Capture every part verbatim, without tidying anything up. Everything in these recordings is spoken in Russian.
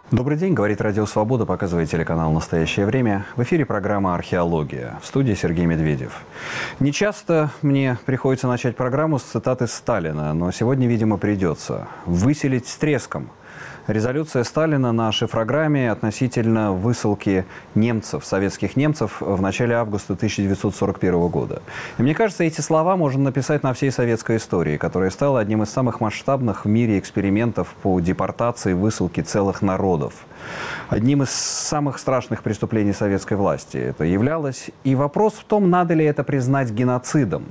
Добрый день, говорит Радио Свобода, показывает телеканал «Настоящее время». В эфире программа «Археология». В студии Сергей Медведев. Не часто мне приходится начать программу с цитаты Сталина, но сегодня, видимо, придется. «Выселить с треском». Резолюция Сталина на шифрограмме относительно высылки немцев, советских немцев, в начале августа тысяча девятьсот сорок первого года. И мне кажется, эти слова можно написать на всей советской истории, которая стала одним из самых масштабных в мире экспериментов по депортации и высылке целых народов. Одним из самых страшных преступлений советской власти это являлось. И вопрос в том, надо ли это признать геноцидом.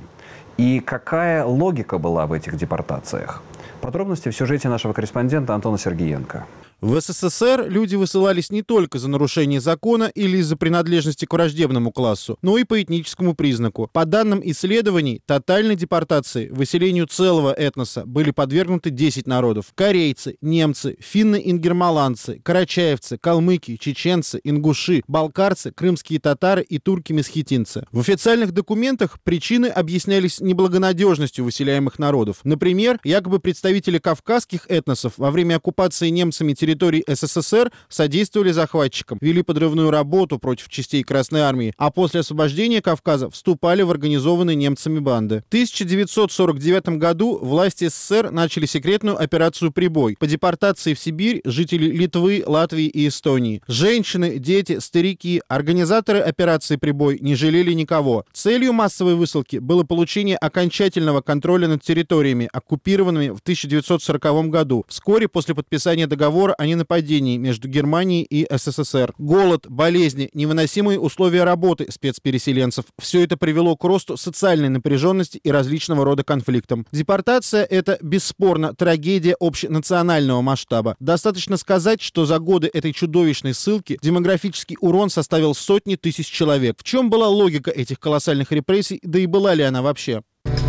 И какая логика была в этих депортациях. Подробности в сюжете нашего корреспондента Антона Сергеенко. В СССР люди высылались не только за нарушение закона или из-за принадлежности к враждебному классу, но и по этническому признаку. По данным исследований, тотальной депортации, выселению целого этноса были подвергнуты десять народов. Корейцы, немцы, финны-ингерманландцы, карачаевцы, калмыки, чеченцы, ингуши, балкарцы, крымские татары и турки-месхетинцы. В официальных документах причины объяснялись неблагонадежностью выселяемых народов. Например, якобы представители кавказских этносов во время оккупации немцами территории территории СССР содействовали захватчикам, вели подрывную работу против частей Красной Армии, а после освобождения Кавказа вступали в организованные немцами банды. В тысяча девятьсот сорок девятом году власти СССР начали секретную операцию «Прибой» по депортации в Сибирь жителей Литвы, Латвии и Эстонии. Женщины, дети, старики, организаторы операции «Прибой» не жалели никого. Целью массовой высылки было получение окончательного контроля над территориями, оккупированными в тысяча девятьсот сороковом году, вскоре после подписания договора о ненападении между Германией и СССР. Голод, болезни, невыносимые условия работы спецпереселенцев – все это привело к росту социальной напряженности и различного рода конфликтам. Депортация – это, бесспорно, трагедия общенационального масштаба. Достаточно сказать, что за годы этой чудовищной ссылки демографический урон составил сотни тысяч человек. В чем была логика этих колоссальных репрессий, да и была ли она вообще?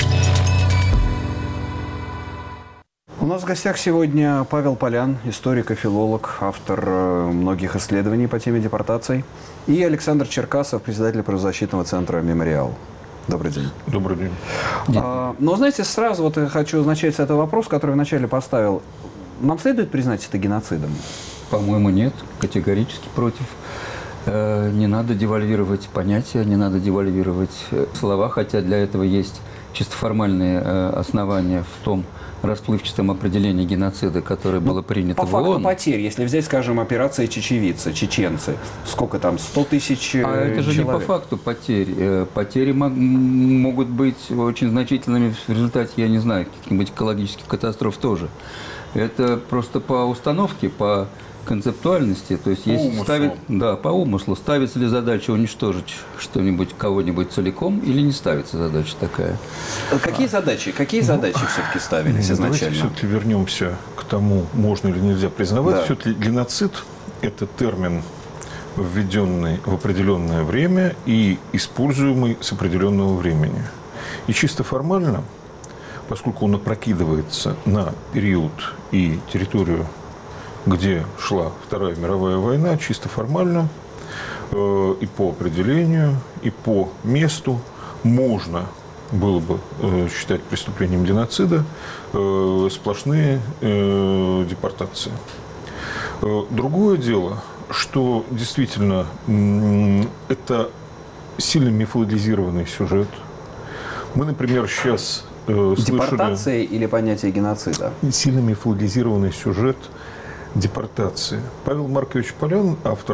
У нас в гостях сегодня Павел Полян, историк и филолог, автор многих исследований по теме депортаций, и Александр Черкасов, председатель правозащитного центра «Мемориал». Добрый день. Добрый день. А, но, знаете, сразу вот я хочу начать с этого вопроса, который вначале поставил. Нам следует признать это геноцидом? По-моему, нет. Категорически против. Не надо девальвировать понятия, не надо девальвировать слова, хотя для этого есть чисто формальные основания в том расплывчатом определении геноцида, которое ну, было принято по в ООН. По факту потерь, если взять, скажем, операция «Чечевица», чеченцы, сколько там, сто тысяч человек? А это же не по факту потерь. Потери могут быть очень значительными в результате, я не знаю, каких-нибудь экологических катастроф тоже. Это просто по установке, по концептуальности, то есть если ставит, да, по умыслу, ставится ли задача уничтожить что-нибудь, кого-нибудь целиком, или не ставится задача такая? Какие а. задачи, какие задачи ну, все-таки ставились ну, изначально? Давайте все-таки вернемся к тому, можно или нельзя признавать. Да. Все-таки геноцид – это термин, введенный в определенное время и используемый с определенного времени. И чисто формально, поскольку он опрокидывается на период и территорию, где шла Вторая мировая война, чисто формально э, и по определению, и по месту можно было бы э, считать преступлением геноцида э, сплошные э, депортации. Э, другое дело, что действительно э, это сильно мифологизированный сюжет. Мы, например, сейчас э, депортация слышали... или понятие геноцида? Сильно мифологизированный сюжет депортации. Павел Маркович Полян, автор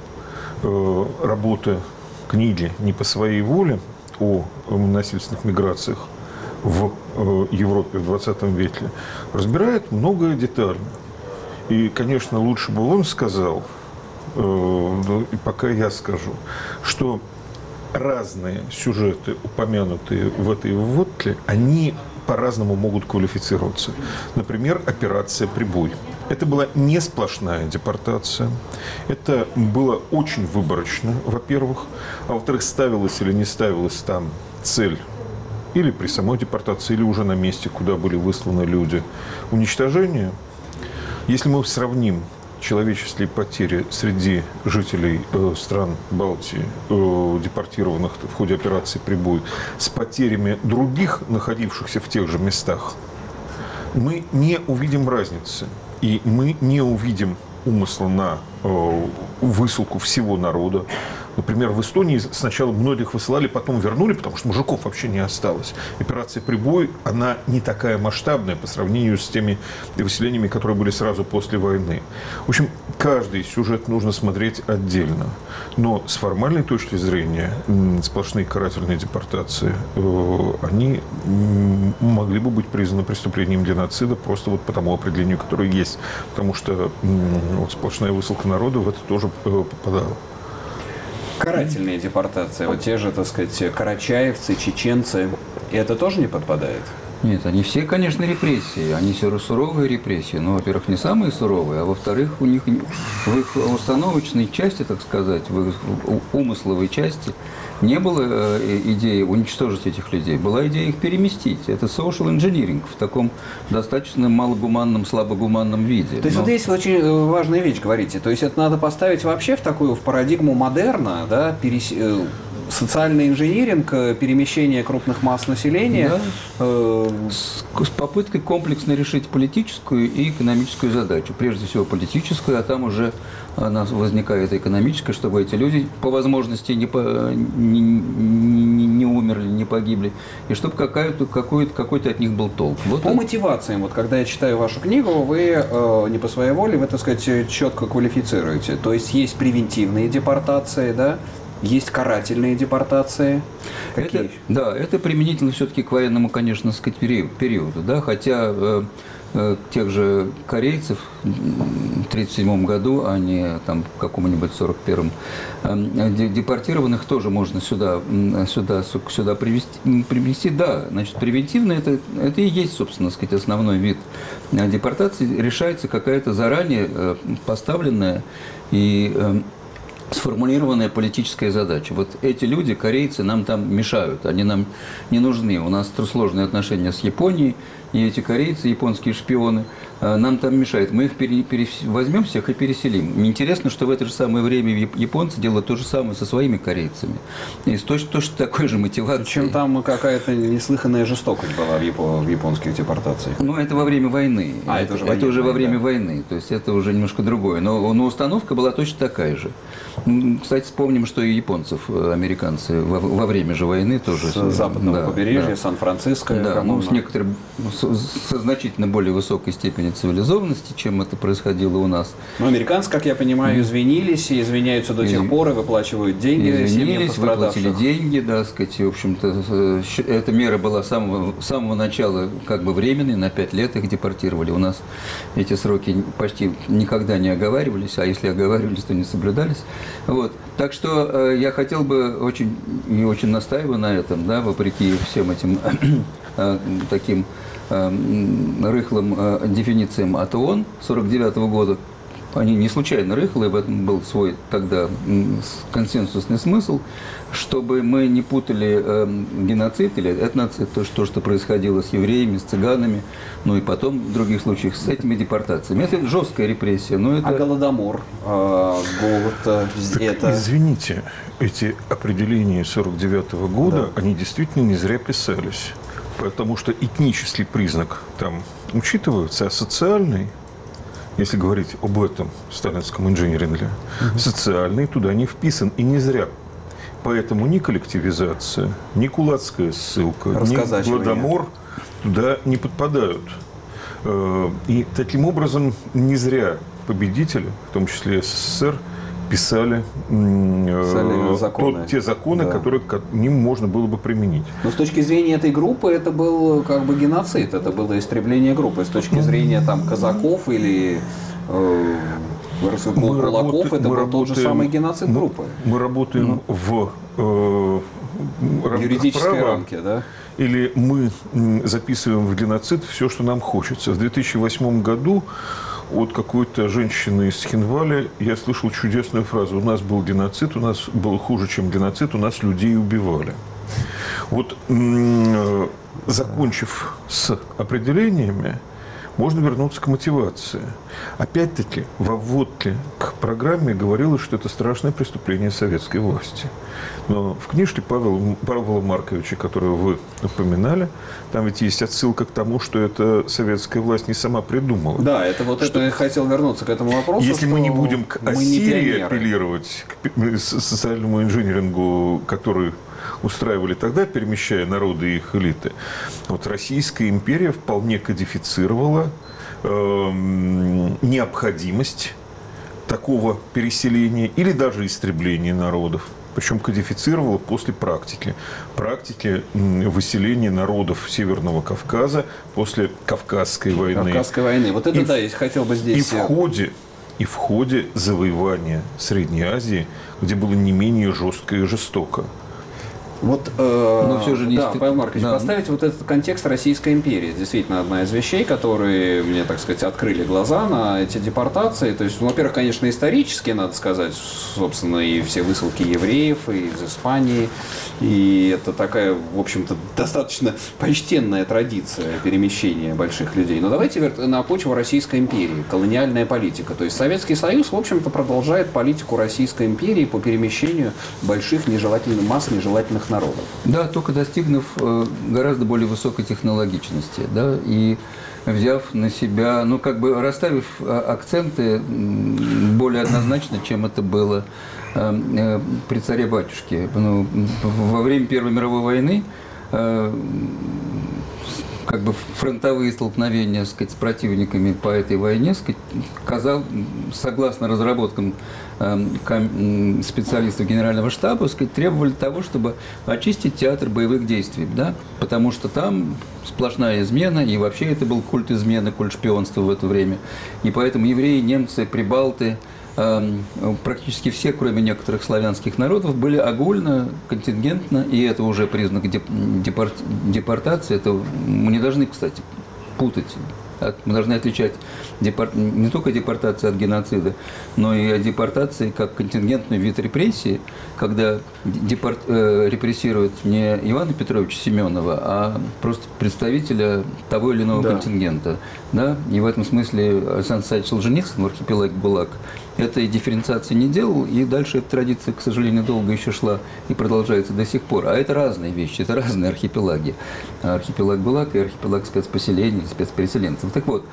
э, работы, книги «Не по своей воле» о насильственных миграциях в э, Европе в двадцатом веке, разбирает многое детально. И, конечно, лучше бы он сказал, э, и пока я скажу, что разные сюжеты, упомянутые в этой вводке, они по-разному могут квалифицироваться. Например, операция «Прибой». Это была не сплошная депортация. Это было очень выборочно, во-первых. А во-вторых, ставилась или не ставилась там цель или при самой депортации, или уже на месте, куда были высланы люди, уничтожение. Если мы сравним человеческие потери среди жителей э, стран Балтии, э, депортированных в ходе операции «Прибой», с потерями других, находившихся в тех же местах, мы не увидим разницы. И мы не увидим умысла на э, высылку всего народа. Например, в Эстонии сначала многих высылали, потом вернули, потому что мужиков вообще не осталось. Операция «Прибой», она не такая масштабная по сравнению с теми выселениями, которые были сразу после войны. В общем, каждый сюжет нужно смотреть отдельно. Но с формальной точки зрения сплошные карательные депортации, они могли бы быть признаны преступлением геноцида просто вот по тому определению, которое есть. Потому что вот сплошная высылка народа в это тоже попадала. Карательные депортации, вот те же, так сказать, карачаевцы, чеченцы, и это тоже не подпадает? Нет, они все, конечно, репрессии. Они все суровые репрессии. Но, во-первых, не самые суровые, а во-вторых, у них в их установочной части, так сказать, в их умысловой части не было идеи уничтожить этих людей. Была идея их переместить. Это social engineering в таком достаточно малогуманном, слабогуманном виде. То есть Но... вот здесь очень важная вещь, говорите. То есть это надо поставить вообще в такую в парадигму модерна, да, перес... социальный инжиниринг, перемещение крупных масс населения. Да. Э... С, с попыткой комплексно решить политическую и экономическую задачу. Прежде всего политическую, а там уже она возникает экономическая, чтобы эти люди по возможности не, по, не, не, не умерли, не погибли, и чтобы какой-то какой какой-то от них был толк. Вот по это... мотивациям, вот когда я читаю вашу книгу, вы э, не по своей воле, вы, так сказать, четко квалифицируете. То есть есть превентивные депортации, да? Есть карательные депортации. Это, да, это применительно все-таки к военному, конечно, сказать, периоду, да, хотя э, э, тех же корейцев в тридцать седьмом году, а не там в каком-нибудь сорок первом, э, депортированных тоже можно сюда, сюда, сюда привести, привести. Да, значит, превентивно это, это и есть, собственно, сказать, основной вид депортации. Решается какая-то заранее э, поставленная и э, сформулированная политическая задача. Вот эти люди, корейцы, нам там мешают, они нам не нужны. У нас сложные отношения с Японией, и эти корейцы, японские шпионы, нам там мешают. Мы их пере, пере, возьмем всех и переселим. Мне интересно, что в это же самое время японцы делают то же самое со своими корейцами. И с точно, точно такой же мотивацией. Причем там какая-то неслыханная жестокость была в, япо, в японских депортациях. Ну, это во время войны. А, это, это, уже, это уже во время да. войны. То есть это уже немножко другое. Но, но установка была точно такая же. Кстати, вспомним, что и японцев, американцы, во, во время же войны тоже... С западного да, побережья, да. Сан-Франциско. Да, ну, с некоторой, со значительно более высокой степенью цивилизованности, чем это происходило у нас. Но американцы, как я понимаю, извинились и извиняются до сих пор и выплачивают деньги. Извинились, выплатили деньги, да, сказать, в общем-то, эта мера была с самого, с самого начала как бы временной, на пять лет их депортировали. У нас эти сроки почти никогда не оговаривались, а если оговаривались, то не соблюдались. Вот. Так что э, я хотел бы очень и очень настаиваю на этом, да, вопреки всем этим э, таким рыхлым э, дефинициям от ООН сорок девятого года. Они не случайно рыхлые, в этом был свой тогда консенсусный смысл, чтобы мы не путали э, геноцид или этноцид, то, что, что происходило с евреями, с цыганами, ну и потом в других случаях с этими депортациями. Это жесткая репрессия. Но это... А Голодомор, э, голод, это... Извините, эти определения сорок девятого года, да, они действительно не зря писались. Потому что этнический признак там учитывается, а социальный, если говорить об этом сталинском инжиниринге, угу. социальный туда не вписан. И не зря. Поэтому ни коллективизация, ни кулацкая ссылка, ни Голодомор туда не подпадают. И таким образом не зря победители, в том числе СССР, писали, писали законы. Тот, те законы, да, которые к ним можно было бы применить. Но с точки зрения этой группы это был как бы геноцид, это было истребление группы. С точки зрения там казаков или э, мы кулаков, работаем, это был работаем, тот же самый геноцид мы, группы. Мы работаем ну. в э, юридической права, рамке, да? Или мы записываем в геноцид все, что нам хочется. В две тысячи восьмом году от какой-то женщины из Хинвали я слышал чудесную фразу: у нас был геноцид, у нас было хуже, чем геноцид, у нас людей убивали. Вот, закончив с определениями, можно вернуться к мотивации. Опять-таки, во вводке к программе говорилось, что это страшное преступление советской власти. Но в книжке Павла, Павла Марковича, которую вы упоминали, там ведь есть отсылка к тому, что это советская власть не сама придумала. Да, это вот что, это я хотел вернуться к этому вопросу. Если мы не будем к Ассирии апеллировать, к социальному инжинирингу, который устраивали тогда, перемещая народы и их элиты, вот Российская империя вполне кодифицировала э, необходимость такого переселения или даже истребления народов. Причем кодифицировала после практики. Практики выселения народов Северного Кавказа после Кавказской войны. Кавказской войны. Вот это, и, да, я хотел бы здесь... И в ходе, и в ходе завоевания Средней Азии, где было не менее жестко и жестоко. Вот, э, Но все же не да, стыд... Павел Маркович, да. поставить вот этот контекст Российской империи. Действительно, одна из вещей, которые мне, так сказать, открыли глаза на эти депортации. То есть, ну, во-первых, конечно, исторически, надо сказать, собственно, и все высылки евреев и из Испании. И это такая, в общем-то, достаточно почтенная традиция перемещения больших людей. Но давайте на почву Российской империи, колониальная политика. То есть, Советский Союз, в общем-то, продолжает политику Российской империи по перемещению больших нежелательных масс нежелательных народов. Да, только достигнув э, гораздо более высокой технологичности, да, и взяв на себя, ну, как бы расставив акценты более однозначно, чем это было э, э, при царе-батюшке. Ну, во время Первой мировой войны э, как бы фронтовые столкновения, так сказать, с противниками по этой войне, так сказать, казал, согласно разработкам э, специалистов Генерального штаба, так сказать, требовали того, чтобы очистить театр боевых действий, да? Потому что там сплошная измена, и вообще это был культ измены, культ шпионства в это время. И поэтому евреи, немцы, прибалты, практически все, кроме некоторых славянских народов, были огульно, контингентно, и это уже признак депорт, депортации. Это мы не должны, кстати, путать. Мы должны отличать депорт, не только депортацию от геноцида, но и депортации как контингентный вид репрессии, когда депорт, э, репрессируют не Ивана Петровича Семенова, а просто представителя того или иного да. контингента. Да? И в этом смысле Александр Исаевич Солженицын в «Архипелаге ГУЛАГ» этой дифференциации не делал, и дальше эта традиция, к сожалению, долго еще шла и продолжается до сих пор. А это разные вещи, это разные архипелаги. Архипелаг ГУЛАГ и архипелаг спецпоселений, спецпереселенцев. Так вот,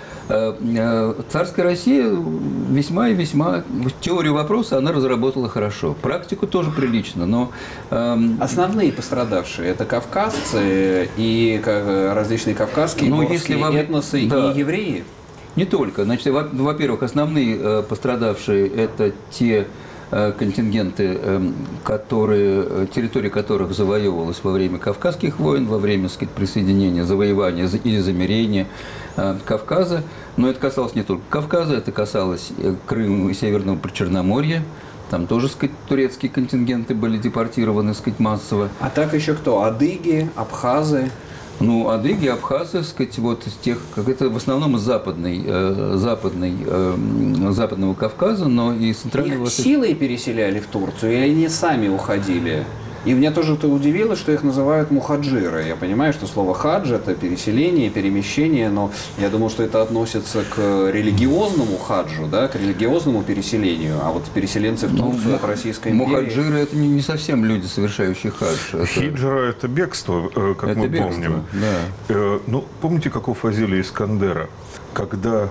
царская Россия весьма и весьма... Теорию вопроса она разработала хорошо. Практику тоже прилично, но... Основные пострадавшие – это кавказцы и различные кавказские, ну, горские если вам... этносы да. и евреи. Не только. Значит, во-первых, основные э, пострадавшие – это те э, контингенты, э, которые, территория которых завоевывалась во время Кавказских войн, во время, так сказать, присоединения, завоевания или замирения э, Кавказа. Но это касалось не только Кавказа, это касалось Крыма и Северного Причерноморья. Там тоже, так сказать, турецкие контингенты были депортированы, так сказать, массово. А так еще кто? Адыги, абхазы? Ну, адыги, абхазы, сказать, вот из тех, как это в основном из западной, э, западной, э, западного Кавказа, но и центрального. Их силой переселяли в Турцию, или они сами уходили? И меня тоже это удивило, что их называют мухаджиры. Я понимаю, что слово хадж – это переселение, перемещение, но я думал, что это относится к религиозному хаджу, да, к религиозному переселению. А вот переселенцы в Турцию ну, от Российской империи… Мухаджиры – это не, не совсем люди, совершающие хадж. Это... Хиджра – это бегство, как это мы бегство, помним. Да. Ну, помните, как у Фазилия Искандера, когда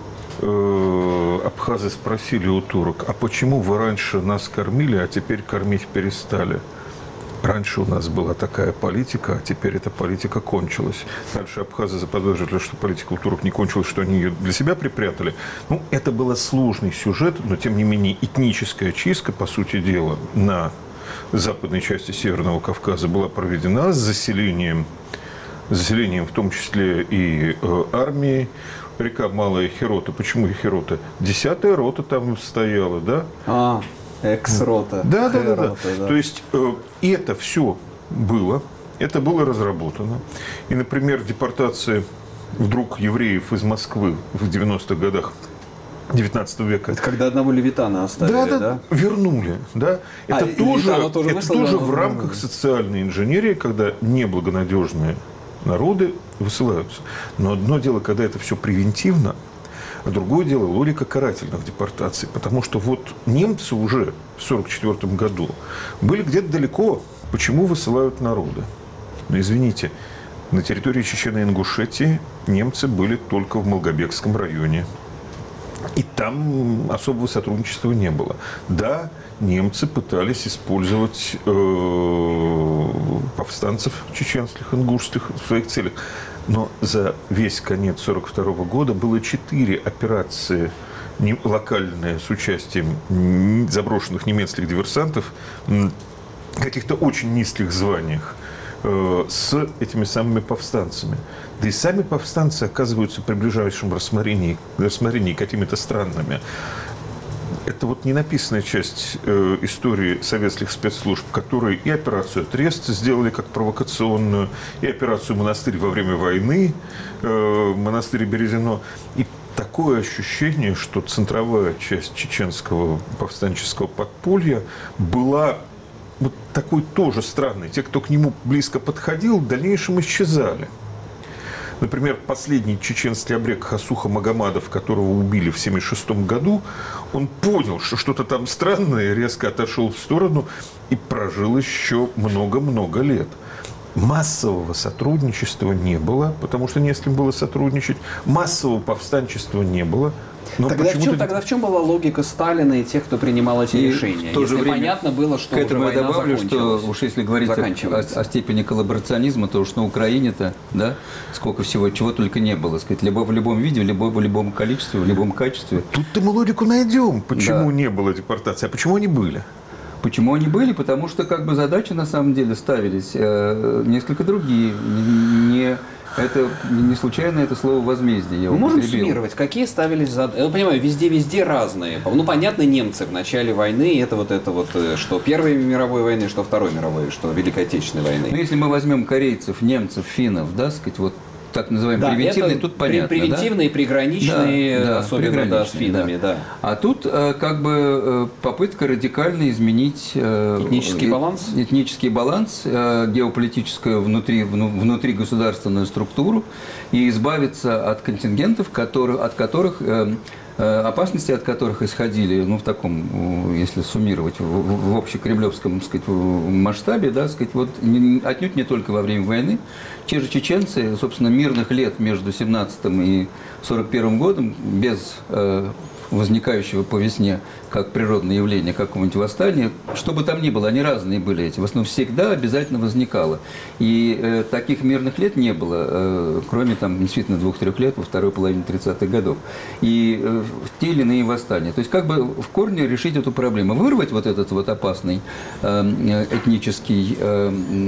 э, абхазы спросили у турок, а почему вы раньше нас кормили, а теперь кормить перестали? Раньше у нас была такая политика, а теперь эта политика кончилась. Дальше абхазы заподозрили, что политика у турок не кончилась, что они ее для себя припрятали. Ну, это был сложный сюжет, но, тем не менее, этническая чистка, по сути дела, на западной части Северного Кавказа была проведена с заселением, заселением в том числе и э, армии. Река Малая Хирота. Почему Хирота? Десятая рота там стояла, да? А. Экс-рота. Да, да, да, да. да. То есть э, это все было, это было разработано. И, например, депортация вдруг евреев из Москвы в девяностых годах девятнадцатого века. Это когда одного Левитана оставили, да? Да, да? Вернули, да. Это а, тоже, тоже, это выслал, тоже да, в рамках социальной инженерии, когда неблагонадежные народы высылаются. Но одно дело, когда это все превентивно, а другое дело логика карательных депортаций. Потому что вот немцы уже в сорок четвёртом году были где-то далеко. Почему высылают народы? Ну, извините, на территории Чечни и Ингушетии немцы были только в Малгобекском районе. И там особого сотрудничества не было. Да, немцы пытались использовать э, повстанцев чеченских, ингушских в своих целях. Но за весь конец сорок второго года было четыре операции не, локальные с участием заброшенных немецких диверсантов в каких-то очень низких званиях э, с этими самыми повстанцами. Да и сами повстанцы оказываются при ближайшем рассмотрении, рассмотрении какими-то странными. Это вот ненаписанная часть э, истории советских спецслужб, которые и операцию «Трест» сделали как провокационную, и операцию «Монастырь» во время войны, э, монастырь Березино. И такое ощущение, что центровая часть чеченского повстанческого подполья была вот такой тоже странной. Те, кто к нему близко подходил, в дальнейшем исчезали. Например, последний чеченский обрек Хасуха Магомадов, которого убили в семьдесят шестом году, он понял, что что-то там странное, резко отошел в сторону и прожил еще много-много лет. Массового сотрудничества не было, потому что не с кем было сотрудничать. Массового повстанчества не было. Но тогда, в чем, тогда в чем была логика Сталина и тех, кто принимал эти и решения? В то же если время, понятно было, что к этому уже я добавлю, что уж если говорить о, о степени коллаборационизма, то уж на Украине-то, да, сколько всего, чего только не было, сказать, либо в любом виде, либо в любом количестве, в любом качестве. Тут-то мы логику найдем, почему да. не было депортации, а почему они были? Почему они были? Потому что как бы задачи на самом деле ставились э, несколько другие. Не, это не случайно это слово возмездие. Мы можем суммировать, какие ставились задачи. Я понимаю, везде-везде разные. Ну, понятно, немцы в начале войны, это вот это вот, что Первой мировой войны, что Второй мировой, что Великой Отечественной войны. Ну, если мы возьмем корейцев, немцев, финнов, да, сказать, вот так называемые да, превентивные, тут понятно. Превентивные, да? приграничные, да, да, особенно приграничные, да, с финнами, да. да. А тут э, как бы попытка радикально изменить э, этнический баланс, этнический баланс, э, геополитическую внутри, внутри государственную структуру и избавиться от контингентов, которые, от которых э, опасности от которых исходили, ну, в таком, если суммировать, в, в общекремлевском, так сказать, масштабе, да, сказать, вот не, отнюдь не только во время войны. Те же чеченцы, собственно, мирных лет между семнадцатым и сорок первым годом, без э, возникающего по весне, как природное явление, какого-нибудь восстания, что бы там ни было, они разные были эти, в основном всегда обязательно возникало. И э, таких мирных лет не было, э, кроме там действительно двух-трех лет во второй половине тридцатых годов. И э, те или иные восстания. То есть как бы в корне решить эту проблему, вырвать вот этот вот опасный э, этнический, э,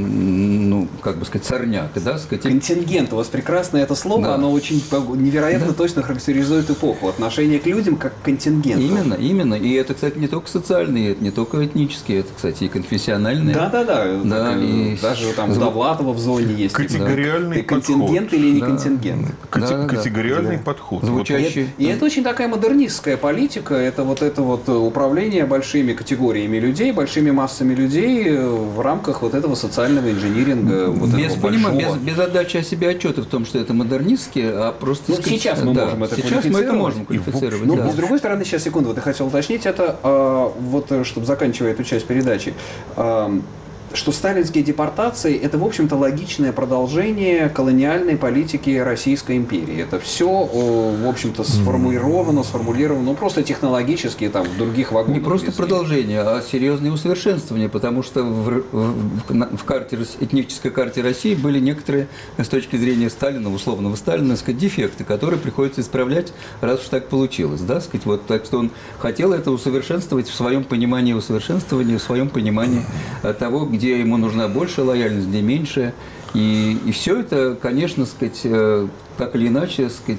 ну, как бы сказать, сорняк, да, сказать. Контингент, у вас прекрасное это слово, да. Оно очень невероятно да. точно характеризует эпоху, отношение к людям как к контингенту. Именно, именно. И это, кстати, не только социальные, это не только этнические, это, кстати, и конфессиональные. Да-да-да. Да, и... Даже там у Довлатова в зоне есть. Категориальный да. Ты контингент или не да. контингент? Кати- да, категориальный да. подход. Звучащий. И, и это очень такая модернистская политика, это вот это вот управление большими категориями людей, большими массами людей в рамках вот этого социального инжиниринга. Вот без, этого понимаю, без, без отдачи о себе отчета в том, что это модернистски, а просто... Ну, сказать, сейчас мы да, можем это сейчас мы это можем квалифицировать. Но, да. с другой стороны, сейчас, секунду, вот я хотел уточнить это, э, вот, чтобы заканчивая эту часть передачи, э, что сталинские депортации – это, в общем-то, логичное продолжение колониальной политики Российской империи. Это все, в общем-то, сформулировано, сформулировано, ну, просто технологически, там, в других вагонах. Не просто если... продолжение, а серьезное усовершенствование, потому что в, в, в карте, этнической карте России были некоторые, с точки зрения Сталина, условного Сталина, сказать, дефекты, которые приходится исправлять, раз уж так получилось. Да? Сказать, вот, так что он хотел это усовершенствовать в своем понимании усовершенствования, в своем понимании того, где где ему нужна большая лояльность, где меньше. И, и все это, конечно, сказать, так или иначе, сказать,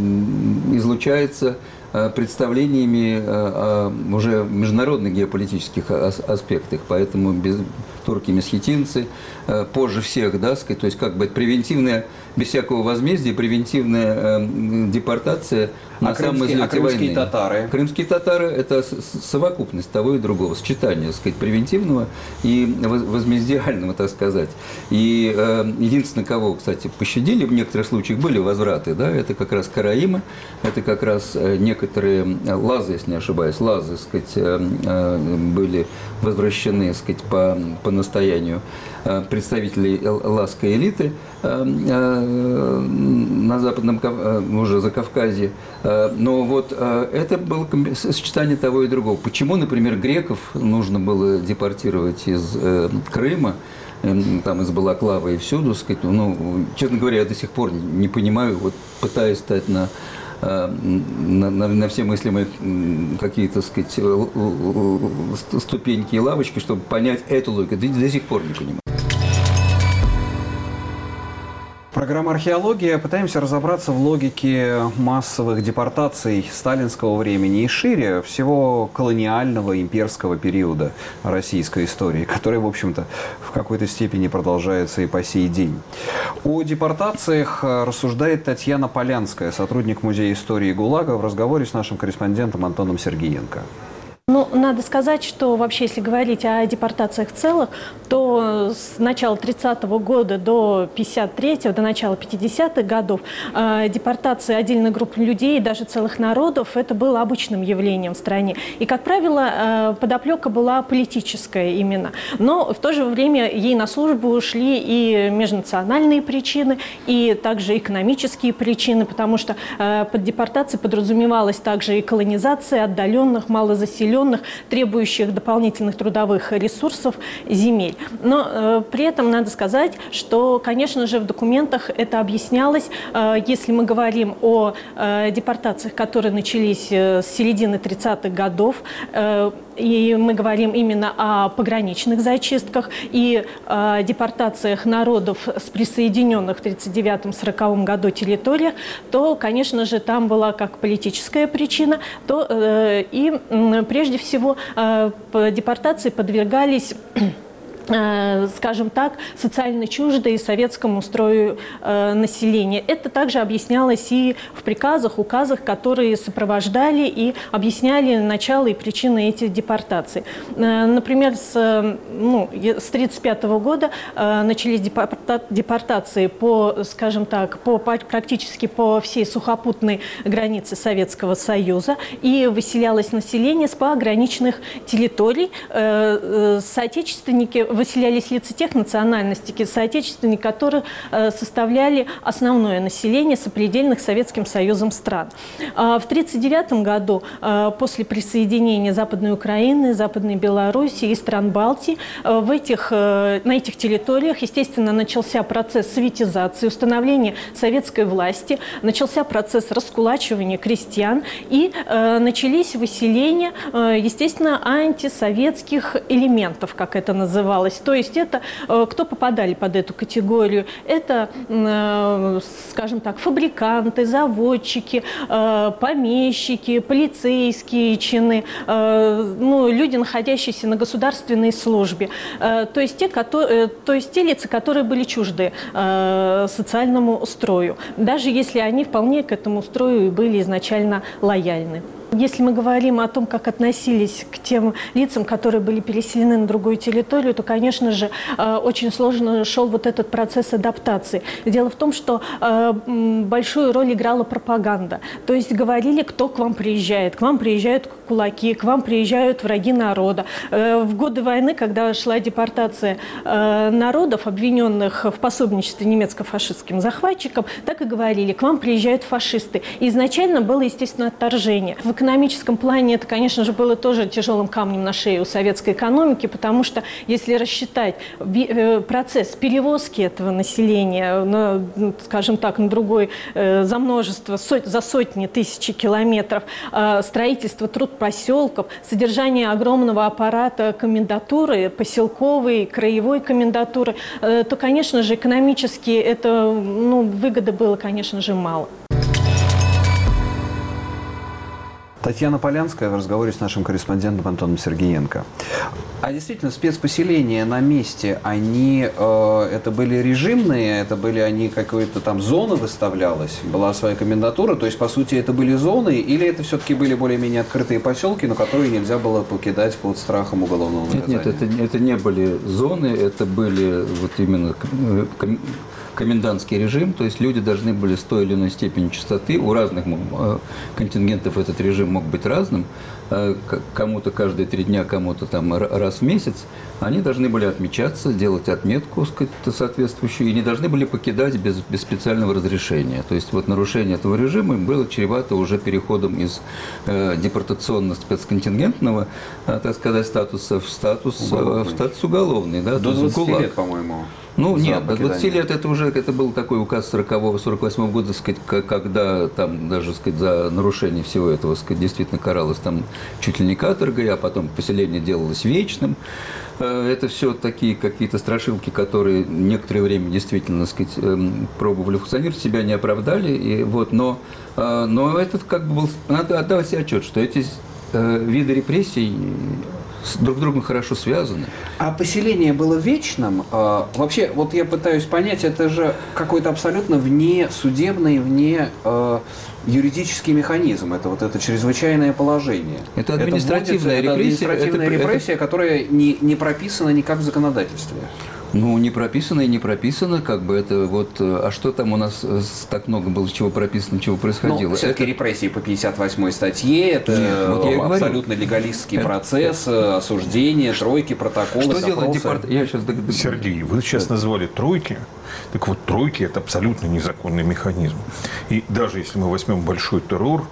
излучается представлениями о уже международных геополитических аспектах. Поэтому без, турки-месхетинцы, позже всех, да, сказать, то есть как бы превентивная, без всякого возмездия, превентивная э, депортация на а самом излете войны. А крымские татары? Крымские татары – это совокупность того и другого, сочетание, так сказать, превентивного и возмездиального, так сказать. И э, единственное, кого, кстати, пощадили, в некоторых случаях были возвраты, да, это как раз караимы, это как раз некоторые лазы, если не ошибаюсь, лазы, так сказать, э, э, были возвращены, так сказать, по, по настоянию представителей лазской элиты на Западном, уже Закавказье. Но вот это было сочетание того и другого. Почему, например, греков нужно было депортировать из Крыма, там из Балаклавы и всюду, сказать, ну, честно говоря, я до сих пор не понимаю, вот пытаюсь стать на На, на, на все мыслимые какие-то, сказать, ступеньки и лавочки, чтобы понять эту логику. До, до сих пор не понимаю. Программа «Археология». Пытаемся разобраться в логике массовых депортаций сталинского времени и шире всего колониального имперского периода российской истории, который, в общем-то, в какой-то степени продолжается и по сей день. О депортациях рассуждает Татьяна Полянская, сотрудник Музея истории ГУЛАГа, в разговоре с нашим корреспондентом Антоном Сергиенко. Ну, надо сказать, что вообще, если говорить о депортациях в целом, то с начала тридцатого года до пятьдесят третьего, до начала пятидесятых годов, э, депортация отдельных групп людей, даже целых народов, это было обычным явлением в стране. И, как правило, э, подоплека была политическая именно. Но в то же время ей на службу ушли и межнациональные причины, и также экономические причины, потому что э, под депортацией подразумевалась также и колонизация отдаленных, малозаселенных, требующих дополнительных трудовых ресурсов земель. Но э, при этом надо сказать, что, конечно же, в документах это объяснялось, э, если мы говорим о э, депортациях, которые начались э, с середины тридцатых годов, э, и мы говорим именно о пограничных зачистках и э, депортациях народов с присоединенных в тридцать девятом — сороковом году территориях, то, конечно же, там была как политическая причина, то э, и э, прежде всего э, по депортации подвергались, скажем так, социально чуждые советскому строю э, населения. Это также объяснялось и в приказах, указах, которые сопровождали и объясняли начало и причины этих депортаций. Э, например, с, ну, с тридцать пятого года э, начались депорта депортации по, скажем так, по, практически по всей сухопутной границе Советского Союза, и выселялось население с пограничных территорий. Э, э, соотечественники выселялись лица тех национальностей, соотечественники, которые э, составляли основное население сопредельных Советским Союзом стран. А в тысяча девятьсот тридцать девятом году, э, после присоединения Западной Украины, Западной Белоруссии и стран Балтии, э, в этих, э, на этих территориях, естественно, начался процесс советизации, установления советской власти, начался процесс раскулачивания крестьян, и э, начались выселения, э, естественно, антисоветских элементов, как это называлось. То есть это, кто попадали под эту категорию, это, скажем так, фабриканты, заводчики, помещики, полицейские чины, ну, люди, находящиеся на государственной службе. То есть те, которые, то есть те лица, которые были чужды социальному строю, даже если они вполне к этому строю и были изначально лояльны. Если мы говорим о том, как относились к тем лицам, которые были переселены на другую территорию, то, конечно же, очень сложно шел вот этот процесс адаптации. Дело в том, что большую роль играла пропаганда. То есть говорили, кто к вам приезжает. К вам приезжают кулаки, к вам приезжают враги народа. В годы войны, когда шла депортация народов, обвиненных в пособничестве немецко-фашистским захватчикам, так и говорили, к вам приезжают фашисты. И изначально было, естественно, отторжение. В экономическом плане это, конечно же, было тоже тяжелым камнем на шее у советской экономики, потому что если рассчитать процесс перевозки этого населения, на, скажем так, на другой, за множество, за сотни тысяч километров, строительство трудпоселков, содержание огромного аппарата комендатуры, поселковой, краевой комендатуры, то, конечно же, экономически это, ну, выгоды было, конечно же, мало. Татьяна Полянская в разговоре с нашим корреспондентом Антоном Сергеенко. А действительно, спецпоселения на месте, они, э, это были режимные, это были они, какой-то там зона выставлялась, была своя комендатура, то есть, по сути, это были зоны, или это все-таки были более-менее открытые поселки, но которые нельзя было покидать под страхом уголовного наказания? Нет, нет, это, это не были зоны, это были вот именно комендантский режим, то есть люди должны были с той или иной степенью чистоты, у разных контингентов этот режим мог быть разным, кому-то каждые три дня, кому-то там раз в месяц, они должны были отмечаться, делать отметку, сказать, соответствующую, и не должны были покидать без, без специального разрешения. То есть вот нарушение этого режима было чревато уже переходом из э, депортационно-спецконтингентного, э, так сказать, статуса в статус, э, в статус уголовный. Да, до двадцати лет, по-моему. Ну нет, до двадцати лет это уже это был такой указ сорокового сорок восьмого года, сказать, когда там даже, сказать, за нарушение всего этого, сказать, действительно каралось там чуть ли не каторгой, а потом поселение делалось вечным. Это все такие какие-то страшилки, которые некоторое время действительно, сказать, пробовали функционировать, себя не оправдали. И вот, но, но этот как бы был, надо отдавать себе отчет, что эти виды репрессий друг с другом хорошо связаны. А поселение было вечным? Вообще, вот я пытаюсь понять, это же какой-то абсолютно вне судебный, вне э, юридический механизм. Это вот это чрезвычайное положение. Это административная это репрессия, это административная это, репрессия, это... которая не, не прописана никак в законодательстве. Ну, не прописано и не прописано, как бы это вот... А что там у нас так много было, чего прописано, чего происходило? Ну, все-таки это... репрессии по пятьдесят восьмой статье, это Нет, вот я абсолютно легалистский это... процесс, осуждение, тройки, протоколы, Что допросы. делает департ... Я сейчас... Сергей, вы сейчас да. назвали тройки. Так вот, тройки – это абсолютно незаконный механизм. И даже если мы возьмем большой террор,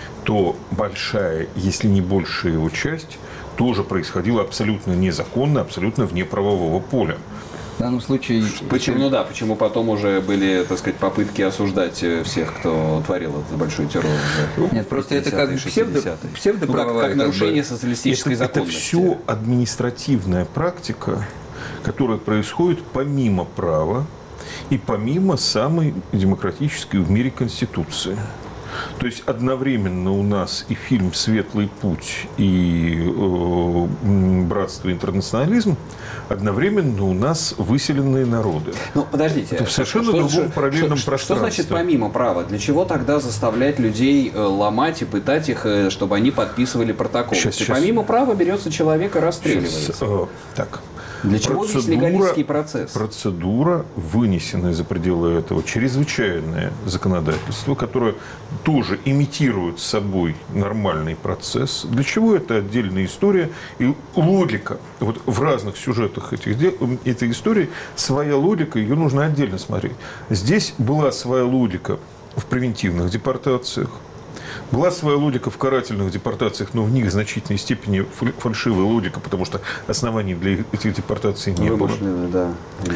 то большая, если не большая его часть, тоже происходила абсолютно незаконно, абсолютно вне правового поля. В данном случае... Почему, ну да, почему потом уже были, так сказать, попытки осуждать всех, кто творил этот большой террор? Нет, просто это как псевдо, псевдоправовая... Ну, как, как нарушение как бы... социалистической это, законности. Это все административная практика, которая происходит помимо права и помимо самой демократической в мире Конституции. То есть одновременно у нас и фильм «Светлый путь», и э, «Братство и интернационализм», одновременно у нас выселенные народы. Ну, подождите. Это в совершенно что, другом что, параллельном что, пространстве. Что значит помимо права? Для чего тогда заставлять людей ломать и пытать их, чтобы они подписывали протокол? Сейчас, Если сейчас. помимо права берется человек и расстреливается. Сейчас, э, так. Для чего процедура, здесь легалистский процесс? Процедура, вынесенная за пределы этого, чрезвычайное законодательство, которое тоже имитирует собой нормальный процесс. Для чего это отдельная история и логика. Вот в разных сюжетах этих дел, этой истории своя логика, ее нужно отдельно смотреть. Здесь была своя логика в превентивных депортациях. Была своя логика в карательных депортациях, но в них в значительной степени фальшивая логика, потому что оснований для этих депортаций не было. Да,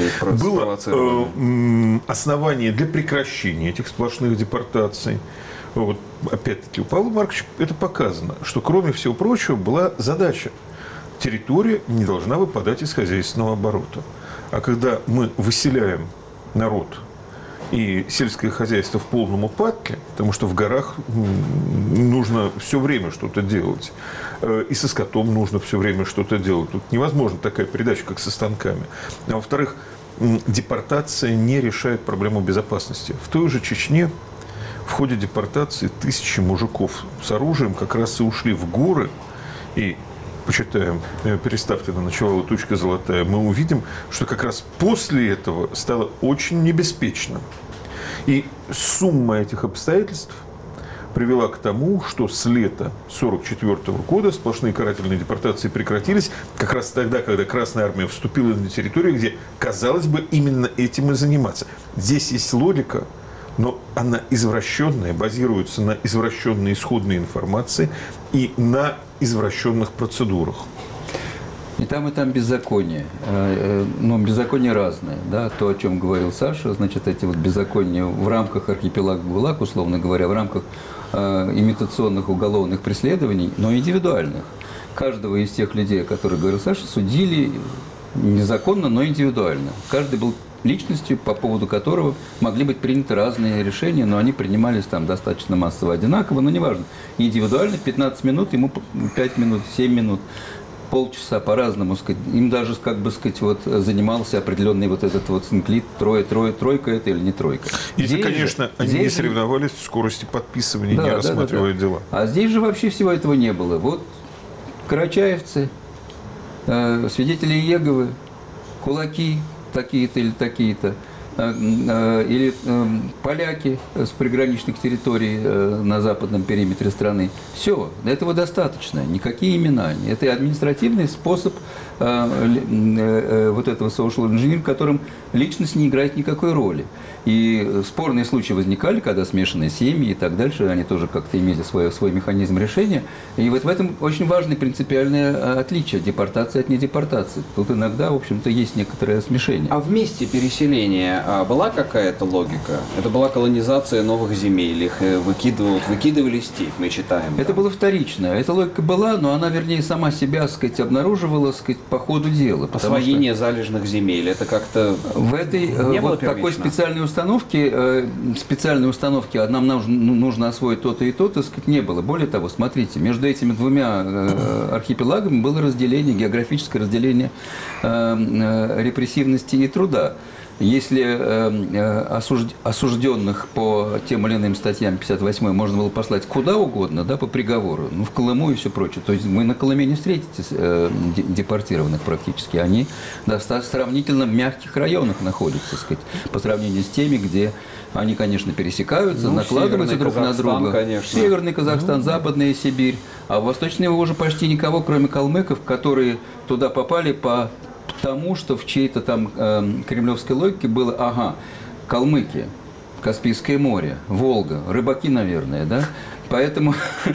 было э, основание для прекращения этих сплошных депортаций. Вот, опять-таки, у Павла Марковича это показано, что, кроме всего прочего, была задача. Территория не должна выпадать из хозяйственного оборота. А когда мы выселяем народ и сельское хозяйство в полном упадке, потому что в горах нужно все время что-то делать. И со скотом нужно все время что-то делать. Тут невозможна такая передача, как со станками. А во-вторых, депортация не решает проблему безопасности. В той же Чечне в ходе депортации тысячи мужиков с оружием как раз и ушли в горы. И почитаем, переставьте на начало «Тучка золотая», мы увидим, что как раз после этого стало очень небеспечно. И сумма этих обстоятельств привела к тому, что с лета сорок четвёртого года сплошные карательные депортации прекратились как раз тогда, когда Красная Армия вступила на территорию, где, казалось бы, именно этим и заниматься. Здесь есть логика, но она извращенная, базируется на извращенной исходной информации и на извращенных процедурах. И там, и там беззаконие. Но беззаконие разное. Да? То, о чем говорил Саша, значит, эти вот беззакония в рамках архипелага ГУЛАГ, условно говоря, в рамках э, имитационных уголовных преследований, но индивидуальных. Каждого из тех людей, о которых говорил Саша, судили незаконно, но индивидуально. Каждый был личностью, по поводу которого могли быть приняты разные решения, но они принимались там достаточно массово одинаково, но неважно. Индивидуально пятнадцать минут, ему пять минут, семь минут, полчаса по-разному, сказать. Им даже, как бы сказать, вот занимался определенный вот этот вот синклит, трое, трое, тройка это или не тройка. И, здесь конечно, же, они здесь не же... соревновались в скорости подписывания, да, не да, рассматривая да, да. дела. А здесь же вообще всего этого не было. Вот карачаевцы, э, свидетели Иеговы, кулаки такие-то или такие-то, э, э, или э, поляки с приграничных территорий э, на западном периметре страны. Все, этого достаточно. Никакие имена. Это административный способ э, э, вот этого social engineering, в котором личность не играет никакой роли. И спорные случаи возникали, когда смешанные семьи и так дальше, они тоже как-то имели свой, свой механизм решения. И вот в этом очень важное принципиальное отличие депортации от недепортации. Тут иногда, в общем-то, есть некоторое смешение. А в месте переселения была какая-то логика? Это была колонизация новых земель, их выкидывали, выкидывали степь, мы читаем. Это там. было вторично. Эта логика была, но она, вернее, сама себя, так сказать, обнаруживала, так сказать, по ходу дела. Освоение что залежных земель, это как-то в этой не вот такой специальной установки, специальной установки, а нам нужно, нужно освоить то-то и то-то, сказать, не было. Более того, смотрите, между этими двумя архипелагами было разделение, географическое разделение репрессивности и труда. Если э, осужд... осужденных по тем или иным статьям пятьдесят восьмой можно было послать куда угодно, да, по приговору, ну, в Колыму и все прочее, то есть мы на Колыме не встретите э, депортированных практически, они в достаточно сравнительно мягких районах находятся, так сказать, по сравнению с теми, где они, конечно, пересекаются, ну, накладываются друг на друга. Конечно. Северный Казахстан, ну, Западная Сибирь, а в Восточной уже почти никого, кроме калмыков, которые туда попали по тому, что в чьей-то там э, кремлевской логике было, ага, калмыки, Каспийское море, Волга, рыбаки, наверное, да? Поэтому,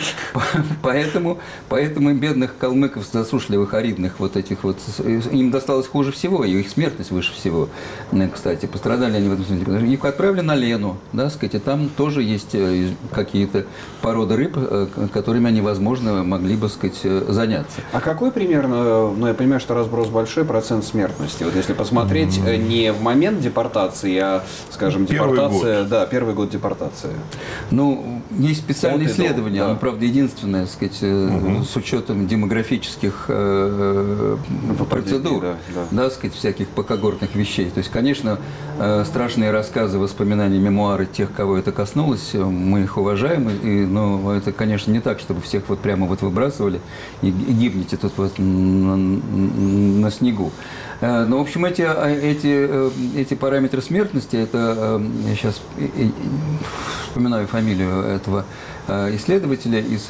поэтому, поэтому бедных калмыков, засушливых, аридных, вот этих вот, им досталось хуже всего, и их смертность выше всего. Кстати, пострадали они в этом смысле. Их отправили на Лену, да, сказать, и там тоже есть какие-то породы рыб, которыми они, возможно, могли бы, сказать, заняться. А какой примерно, ну, я понимаю, что разброс большой, процент смертности? Вот если посмотреть mm-hmm. не в момент депортации, а, скажем, первый депортация, год. да, первый год депортации. Ну, есть специальные исследования, да. оно, правда, единственное, так сказать, угу. с учетом демографических э, процедур, да, да. Да, сказать, всяких покогортных вещей. То есть, конечно, э, страшные рассказы, воспоминания, мемуары тех, кого это коснулось, мы их уважаем, и, но это, конечно, не так, чтобы всех вот прямо вот выбрасывали и, и гибнете тут вот на, на снегу. Э, но, в общем, эти, эти, эти параметры смертности, это, я сейчас вспоминаю фамилию этого исследователя из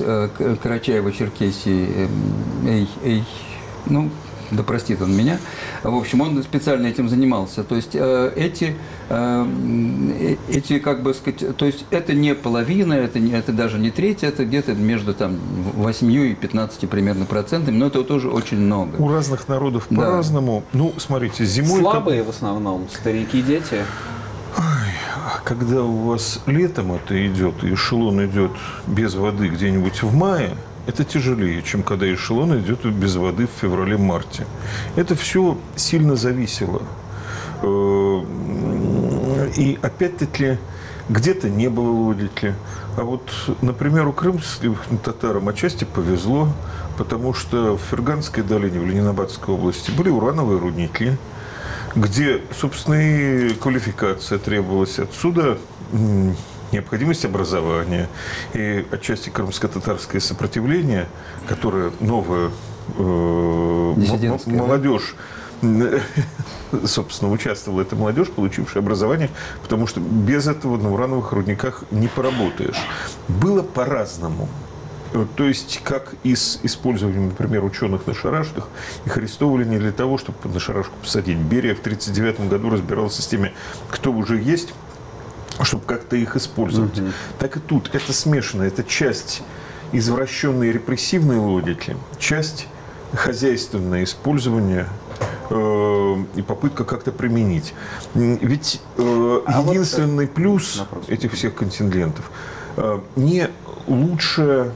Карачаево-Черкесии, эй, эй, ну, да простит он меня. В общем, он специально этим занимался. То есть эти, эти как бы сказать, то есть это не половина, это, не, это даже не треть, это где-то между там восемью и пятнадцатью примерно процентами, но это тоже очень много. У разных народов да. по-разному. Ну, смотрите, зимой... Слабые в основном, старики, дети. Когда у вас летом это идет, и эшелон идет без воды где-нибудь в мае, это тяжелее, чем когда эшелон идет без воды в феврале-марте. Это все сильно зависело. И опять-таки где-то не было логики. А вот, например, у крымским татарам отчасти повезло, потому что в Ферганской долине, в Ленинабадской области, были урановые рудники, где, собственно, и квалификация требовалась. Отсюда необходимость образования и отчасти крымско-татарское сопротивление, которое новая э, молодежь, да? собственно, участвовала эта молодежь, получившая образование, потому что без этого на урановых рудниках не поработаешь. Было по-разному. То есть, как и с использованием, например, ученых на шарашках, их арестовывали не для того, чтобы на шарашку посадить. Берия в тысяча девятьсот тридцать девятом году разбирался с теми, кто уже есть, чтобы как-то их использовать. Mm-hmm. Так и тут. Это смешано. Это часть извращенной репрессивной логики, часть хозяйственное использование э, и попытка как-то применить. Ведь э, а единственный вот, плюс напротив. этих всех контингентов – не лучше